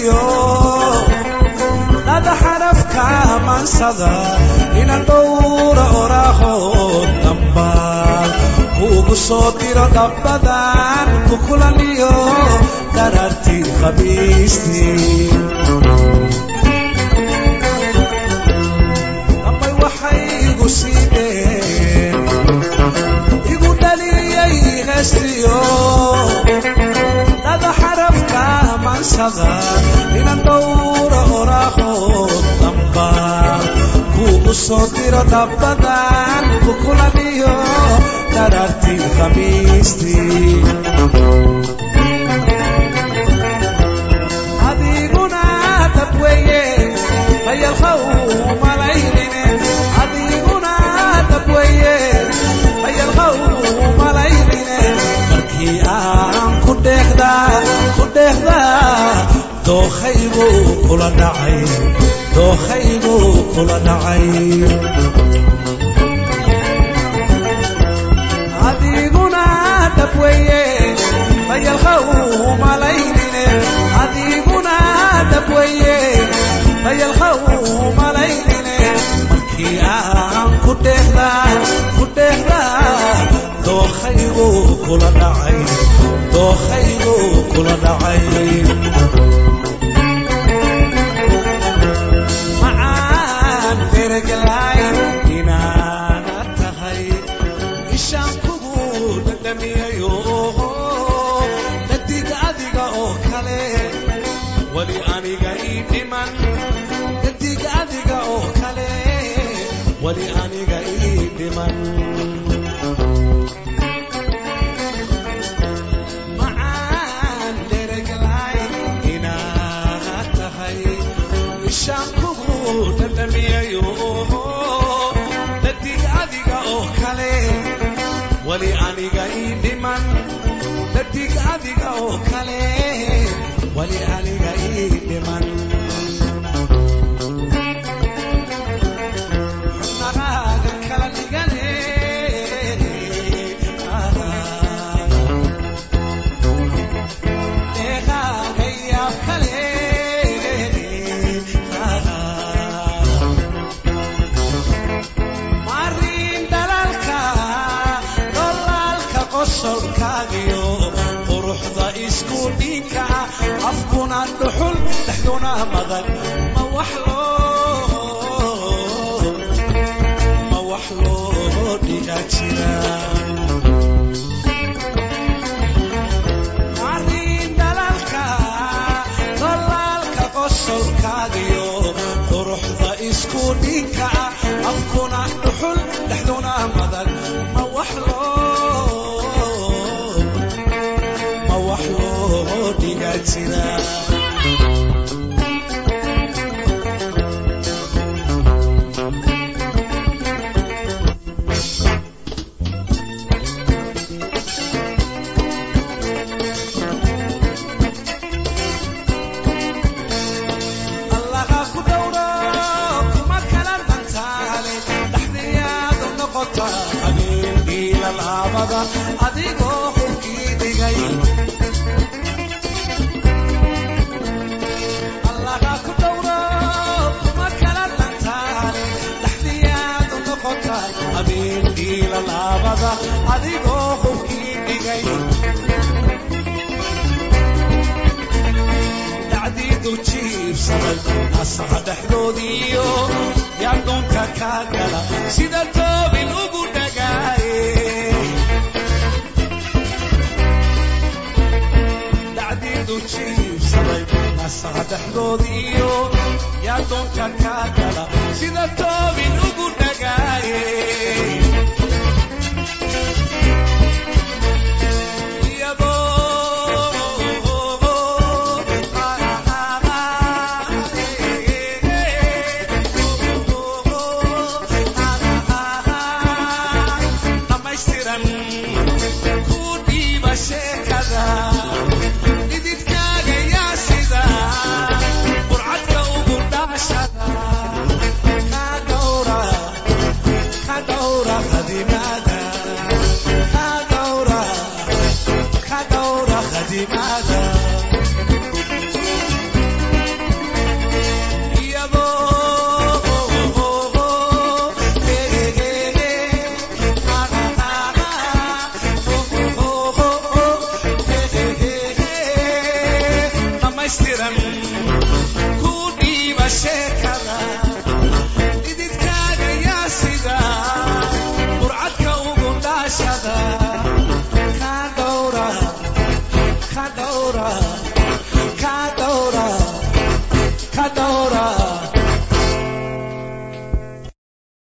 heestiyo nada xarafka mansada inaan dhowra oraahood dambaan kuugu soo diro dhabbadan ku kulaniyo daraartii khamiistii dambay waxay igu siideen igu dhaliyay heestiyo nada xarafka mansada inaan dhowra oraahood dambaan kuugu soo diro dhabbadan ku kulaniyo daraartii khamiistii adiguna dabweye mayalkhaw malaynine adiguna dabweye mayalkhaw malaynine markii aan ku dheehdaa dookhaygu kula dhacay dookhaygu kula dhacay adiguna dabweye mayalkhaw malaynine adiguna dabweye mayalkhaw malaynine markii aan ku dheehdaa dookhaygu kula dhacay dookhaygu kula dhacay macaan deragalay inaana tahay ishaan kugu dhadhamiyayo dadig adiga oo kale wali aniga ii dhiman dadig adiga oo kale wali aniga ii dhiman macaan deragalay inaana tahay ishaan kugu dhadhamiyayo dadig adiga oo kale wali aniga ii dhiman dadig adiga oo kale wali aniga ii dhiman xubnahaaga kala dhigane deeqaaga yaab kale marin dhalalka dholaalka qosolkaagiyo quruxda isku dhinka afkuna dhuxul dhexduna madan ma wax loo dhiga jira marin dhalalka dholaalka qosolkaagiyo quruxda isku dhinka afkuna dhuxul dhexduna madan ma wax loo dhiga jira allaha ku dhowro kuma kala dantaale dhaxdiyaadu noqota habeenkii lalaabada adigoo xubkii dhigay allaha ku dhowro kuma kala dantaale dhaxdiyaadu noqota habeenkii lalaabada adigoo xubkii dhigay dacdiidu jiibsaday asaga dhexdoodiiyo yaa doonka kaa gala sida toobin ugu dhagaaye dacdiidu jiibsaday asaga dhexdoodiiyo yaa doonka kaa gala sida toobin ugu dhagaaye dhammaystiran